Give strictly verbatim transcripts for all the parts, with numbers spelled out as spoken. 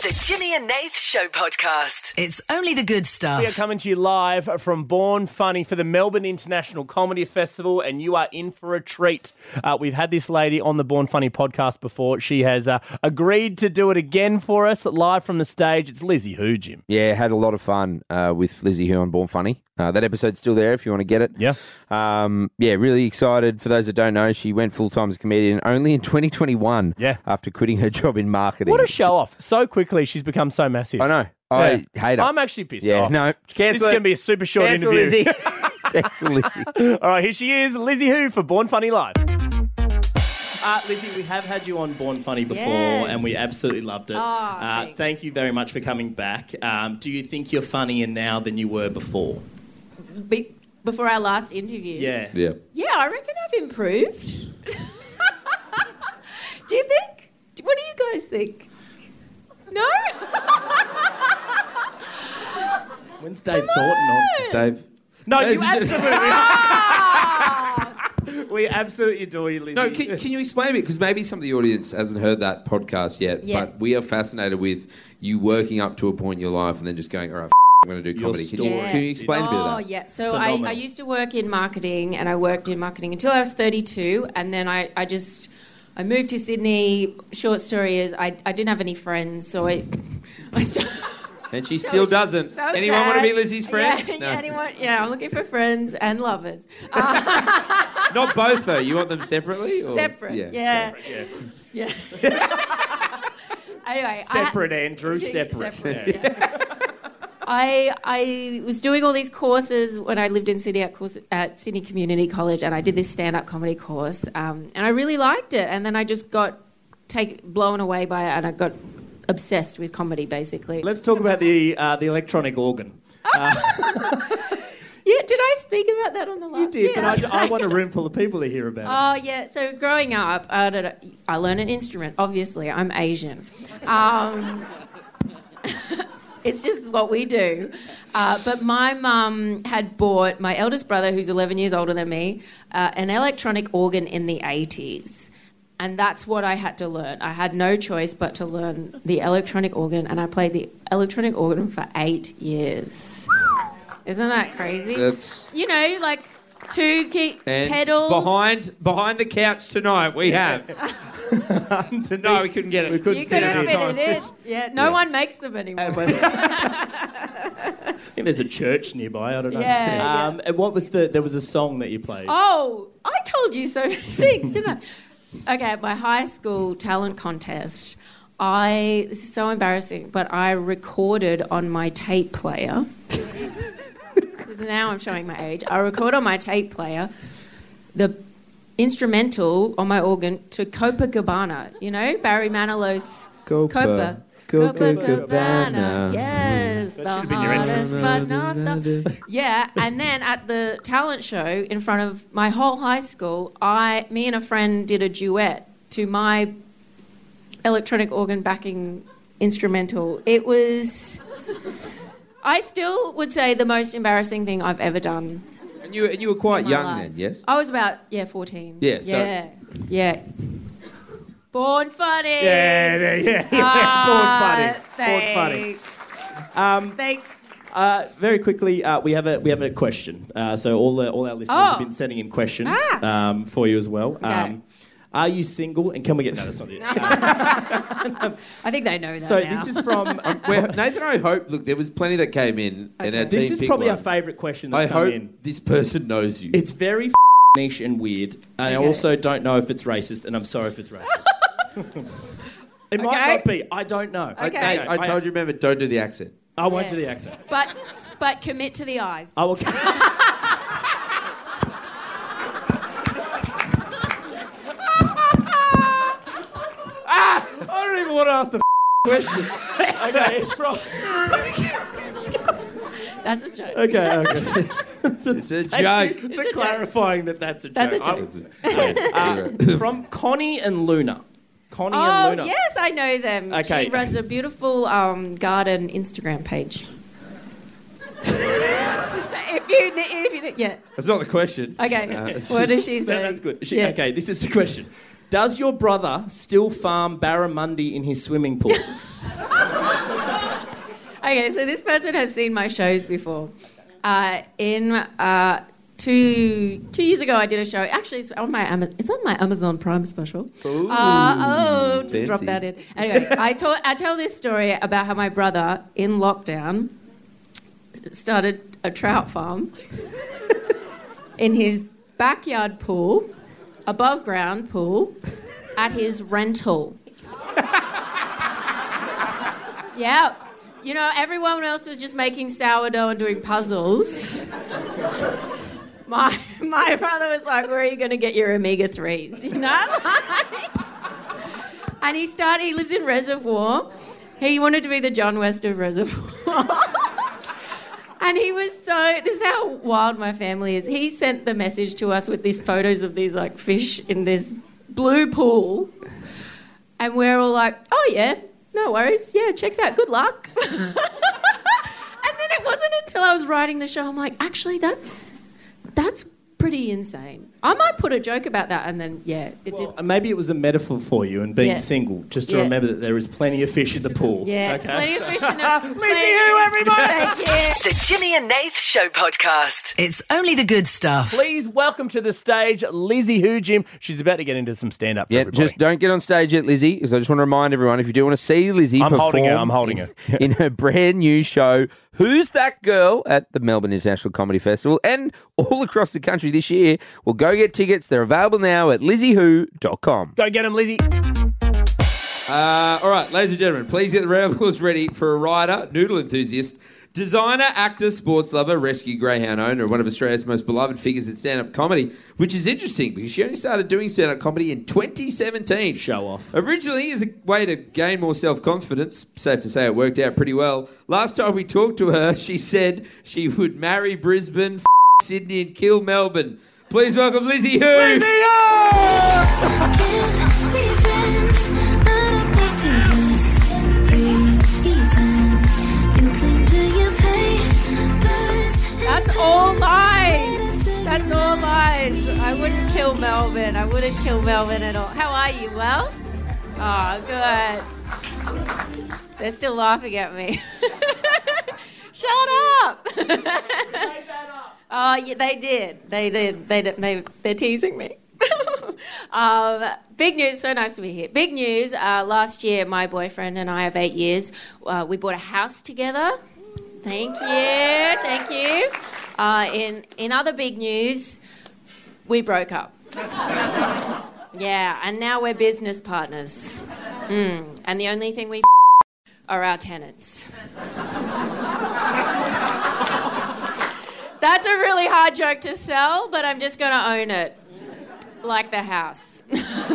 The Jimmy and Nath Show podcast. It's only the good stuff. We are coming to you live from Born Funny for the Melbourne International Comedy Festival, and you are in for a treat. Uh, we've had this lady on the Born Funny podcast before. She has uh, agreed to do it again for us, live from the stage. It's Lizzie Hu, Jim. Yeah, had a lot of fun uh, with Lizzie Hu on Born Funny. Uh, that episode's still there if you want to get it. Yeah. Um, yeah, really excited. For those that don't know, she went full-time as a comedian only in twenty twenty-one. Yeah. After quitting her job in marketing. What a show-off. So quickly, she's become so massive. I know. I Yeah. hate her. I'm actually pissed yeah, off. no. This Cancel is it. going to be a super short Cancel interview. Lizzie. Cancel Lizzie. All right, here she is, Lizzie Hu for Born Funny Live. Uh, Lizzie, we have had you on Born Funny before, Yes. and we absolutely loved it. Oh, uh, thanks. thank you very much for coming back. Um, do you think you're funnier now than you were before? Be- before our last interview. Yeah. Yeah. Yeah, I reckon I've improved. Do you think? What do you guys think? No? When's Dave Come Thornton on? on. Dave. No, No, you this is- absolutely. Ah! We absolutely adore you, Lizzie. No, can, can you explain a bit? Because maybe some of the audience hasn't heard that podcast yet, Yeah. but we are fascinated with you working up to a point in your life and then just going, all right, f- I'm going to do Your comedy. Can story you, Yeah. can you explain a bit of Oh, that? yeah. So I, Phenomenal. I used to work in marketing, and I worked in marketing until I was thirty-two, and then I, I just... I moved to Sydney. Short story is I, I didn't have any friends, so I... I started... And she So- still doesn't. so Anyone want to sad. be Lizzie's friend? Yeah, No. yeah, anyone? Yeah, I'm looking for friends and lovers. Uh, Not both, though. You want them separately? Or? separate. Yeah. Yeah. Yeah. Anyway, Separate, Andrew, I, separate. separate, yeah. I I was doing all these courses when I lived in Sydney at, course, at Sydney Community College, and I did this stand-up comedy course, um, and I really liked it. And then I just got take blown away by it, and I got obsessed with comedy, basically. Let's talk about the uh, the electronic organ. Yeah, did I speak about that on the last? You did, yeah. but I, I want a room full of people to hear about it. Oh, yeah. So growing up, I, don't know, I learned an instrument. Obviously, I'm Asian. Um, it's just what we do. Uh, but my mum had bought my eldest brother, who's eleven years older than me, uh, an electronic organ in the eighties. And that's what I had to learn. I had no choice but to learn the electronic organ, and I played the electronic organ for eight years. Isn't that crazy? That's... You know, like two key And pedals. behind behind the couch tonight, we have... no, we couldn't get it. We couldn't You fit couldn't enough fit time. it in. Yeah, no Yeah. one makes them anymore. I think there's a church nearby. I don't know. Yeah, Um, and what was the? There was a song that you played. Oh, I told you so many things, didn't I? Okay, at my high school talent contest, I, this is so embarrassing, but I recorded on my tape player. Because now I'm showing my age. I record on my tape player the instrumental on my organ to Copacabana. You know, Barry Manilow's Copa. Copacabana. Yes. That the should have been your hardest, entrance but not the... Yeah, and then at the talent show in front of my whole high school, I, me and a friend did a duet to my electronic organ backing instrumental. It was, I still would say, the most embarrassing thing I've ever done. And you, and you were quite in my young life. then, yes? I was about, yeah, fourteen. Yeah, so- Yeah, yeah. Born funny. Yeah, there, yeah, yeah. Ah, Born funny. Born funny. Thanks. Um, Thanks. uh, very quickly, uh, we have a we have a question. Uh, so all the, all our listeners Oh. have been sending in questions Ah. um, for you as well. Okay. Um, are you single? And can we get no? That's not it. I think they know that so now. this is from. Um, Where, Nathan, I hope... Look, there was plenty that came in, and Okay. our this team is picked probably one. our favourite question I that's come hope in. this person knows you. It's very f- niche and weird, and I Okay. also don't know if it's racist, and I'm sorry if it's racist. It might Okay. not be. I don't know. I, Okay. Nate, I told you, remember, don't do the accent. I won't Yeah. do the accent. But but commit to the eyes. I will. ah! I don't even want to ask the question. Okay, it's from. That's a joke. Okay, okay. It's a Thank joke. you for clarifying that that's a joke. That's a I- joke. Uh, it's from Connie and Luna. Connie Oh, and Luna. yes, I know them. Okay. She runs a beautiful um, garden Instagram page. if you, if you, yeah. That's not the question. Okay. Uh, it's what does just- she No, say? that's good. She, Yeah. Okay, this is the question. Does your brother still farm barramundi in his swimming pool? Okay, so this person has seen my shows before. Uh, in uh, two two years ago, I did a show. Actually, it's on my Ama- it's on my Amazon Prime special. Ooh, uh, oh, just fancy. drop that in. Anyway, I told I tell this story about how my brother in lockdown started a trout farm in his backyard pool, above ground pool, at his rental. Yeah. You know, everyone else was just making sourdough and doing puzzles. My my brother was like, where are you going to get your omega threes? You know? And he started, he lives in Reservoir. He wanted to be the John West of Reservoir. And he was so, this is how wild my family is. He sent the message to us with these photos of these like fish in this blue pool. And we're all like, oh yeah, no worries. Yeah, checks out. Good luck. And then it wasn't until I was writing the show, I'm like, actually, that's that's pretty insane. I might put a joke about that, and then, yeah, it Well, did. maybe it was a metaphor for you and being Yeah. single, just to Yeah. remember that there is plenty of fish in the pool. Yeah, Okay? plenty of fish in the... Lizzie Who, everybody! Thank you. The Jimmy and Nath Show podcast. It's only the good stuff. Please welcome to the stage Lizzie Who, Jim. She's about to get into some stand-up for Yeah, everybody. just don't get on stage yet, Lizzie, because I just want to remind everyone, if you do want to see Lizzie I'm perform holding her, I'm holding her. in her brand new show, Who's That Girl, at the Melbourne International Comedy Festival and all across the country this year, well, go get tickets. They're available now at lizzie who dot com. Go get him, Lizzie. Uh, all right, ladies and gentlemen, please get the round of applause ready for a rider, noodle enthusiast, designer, actor, sports lover, rescue greyhound owner, one of Australia's most beloved figures in stand-up comedy, which is interesting because she only started doing stand-up comedy in twenty seventeen. Show off. Originally, as a way to gain more self-confidence, safe to say it worked out pretty well. Last time we talked to her, she said she would marry Brisbane, f- Sydney and kill Melbourne. Please welcome Lizzie Who. Lizzie That's all lies. That's all lies. I wouldn't kill Melbourne. I wouldn't kill Melbourne at all. How are you? Well? Oh, good. They're still laughing at me. Shut up. Oh, yeah, they did. They did. They did. They, they're teasing me. um, big news. So nice to be here. Big news. Uh, last year, my boyfriend and I of eight years, uh, we bought a house together. Thank you. Thank you. Uh, in in other big news, we broke up. Yeah, and now we're business partners. Mm, and the only thing we f- are our tenants. That's a really hard joke to sell, but I'm just going to own it. Like the house.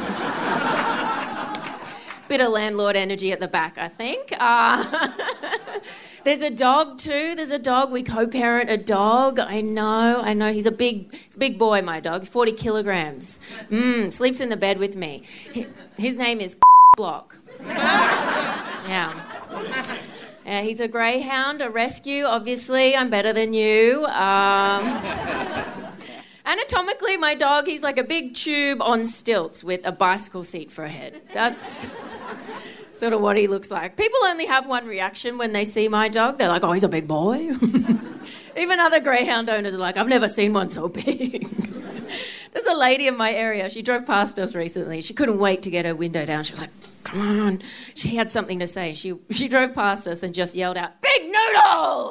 Bit of landlord energy at the back, I think. Uh, there's a dog too. There's a dog. We co-parent a dog. I know. I know. He's a big, he's a big boy, my dog. He's forty kilograms. Mm, sleeps in the bed with me. His name is Block. Yeah. Yeah, he's a greyhound, a rescue. Obviously, I'm better than you. Um, anatomically, my dog, he's like a big tube on stilts with a bicycle seat for a head. That's sort of what he looks like. People only have one reaction when they see my dog. They're like, oh, he's a big boy. Even other greyhound owners are like, I've never seen one so big. There's a lady in my area. She drove past us recently. She couldn't wait to get her window down. She was like, come on. She had something to say. She she drove past us and just yelled out, Big Noodle!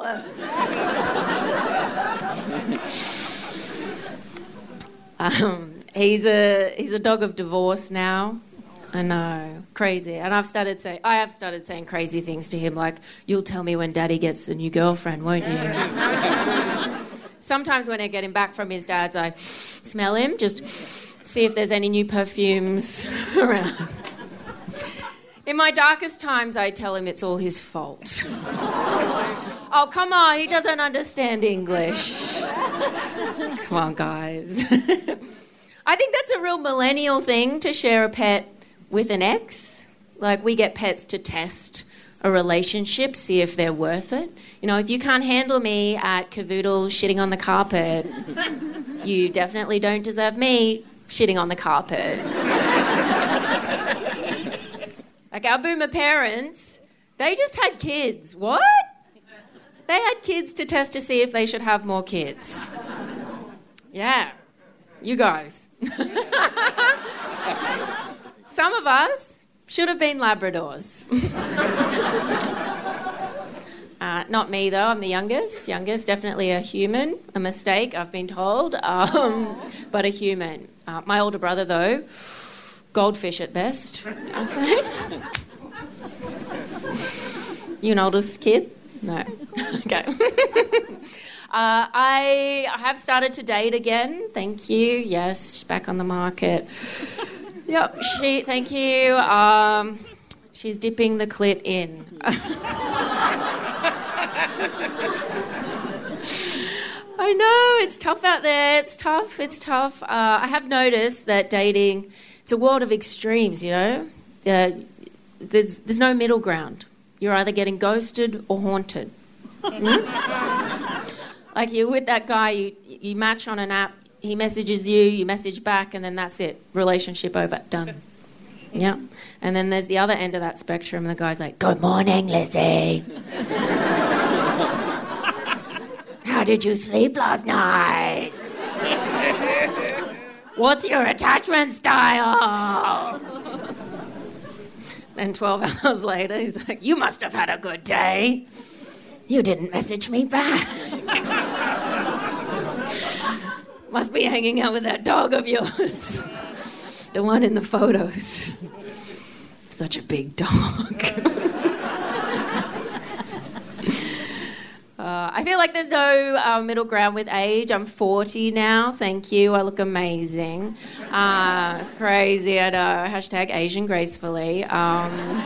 um, he's a he's a dog of divorce now. I know, crazy. And I've started saying, I have started saying crazy things to him, like, you'll tell me when Daddy gets a new girlfriend, won't you? Sometimes when I get him back from his dad's, I smell him, just see if there's any new perfumes around. In my darkest times, I tell him it's all his fault. Oh, come on, he doesn't understand English. Come on, guys. I think that's a real millennial thing, to share a pet with an ex. Like, we get pets to test a relationship, see if they're worth it. You know, if you can't handle me at Cavoodle shitting on the carpet, you definitely don't deserve me shitting on the carpet. Like, our boomer parents, they just had kids. What? They had kids to test to see if they should have more kids. Yeah, you guys. Some of us should have been Labradors. uh, not me, though. I'm the youngest. Youngest, definitely a human. A mistake, I've been told, um, but a human. Uh, my older brother, though, goldfish at best, I'd say. You an oldest kid? No. Okay. Uh, I have started to date again. Thank you. Yes, back on the market. Yep. She. Thank you. Um, she's dipping the clit in. I know it's tough out there. It's tough. It's tough. Uh, I have noticed that dating, it's a world of extremes. You know, uh, there's there's no middle ground. You're either getting ghosted or haunted. Hmm? Like you're with that guy, you you match on an app, he messages you, you message back, and then that's it. Relationship over, done. Yeah. And then there's the other end of that spectrum, and the guy's like, "Good morning, Lizzie. How did you sleep last night? What's your attachment style?" And twelve hours later, he's like, "You must have had a good day. You didn't message me back. Must be hanging out with that dog of yours. The one in the photos. Such a big dog." uh, I feel like there's no uh, middle ground with age. I'm forty now. Thank you. I look amazing. Uh, it's crazy. I know. Hashtag Asian gracefully. Um...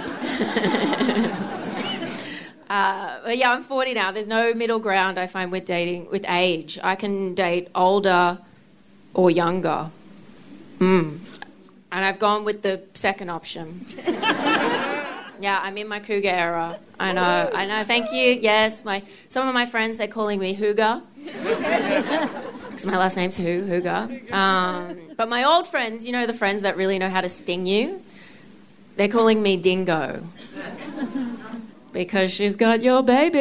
Uh, but yeah, I'm forty now. There's no middle ground, I find, with dating, with age. I can date older or younger. Mm. And I've gone with the second option. Yeah, I'm in my cougar era. I know, I know. Thank you. Yes, my some of my friends, they're calling me Hooga. Because my last name's Who, Hooga. Um, but my old friends, you know, the friends that really know how to sting you, they're calling me Dingo. Because she's got your baby.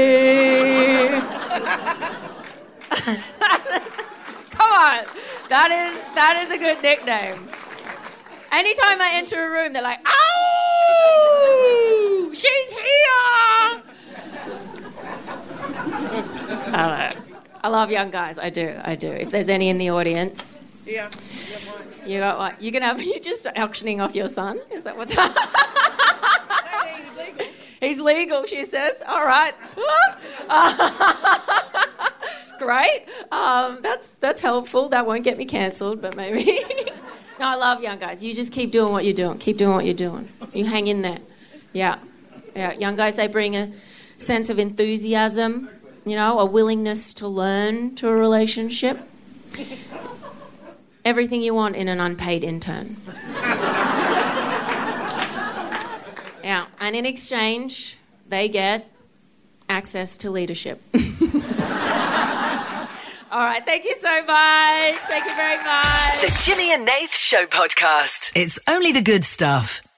Come on. That is that is a good nickname. Anytime I enter a room, they're like, "Ow! She's here!" I don't know. I love young guys. I do. I do. If there's any in the audience. Yeah. You got what? You can have you just auctioning off your son? Is that what's happening? He's legal, she says. All right. Great. Um, that's that's helpful. That won't get me cancelled, but maybe. No, I love young guys. You just keep doing what you're doing. Keep doing what you're doing. You hang in there. Yeah. Yeah. Young guys, they bring a sense of enthusiasm, you know, a willingness to learn to a relationship. Everything you want in an unpaid intern. Yeah, and in exchange, they get access to leadership. All right, thank you so much. Thank you very much. The Jimmy and Nath Show podcast. It's only the good stuff.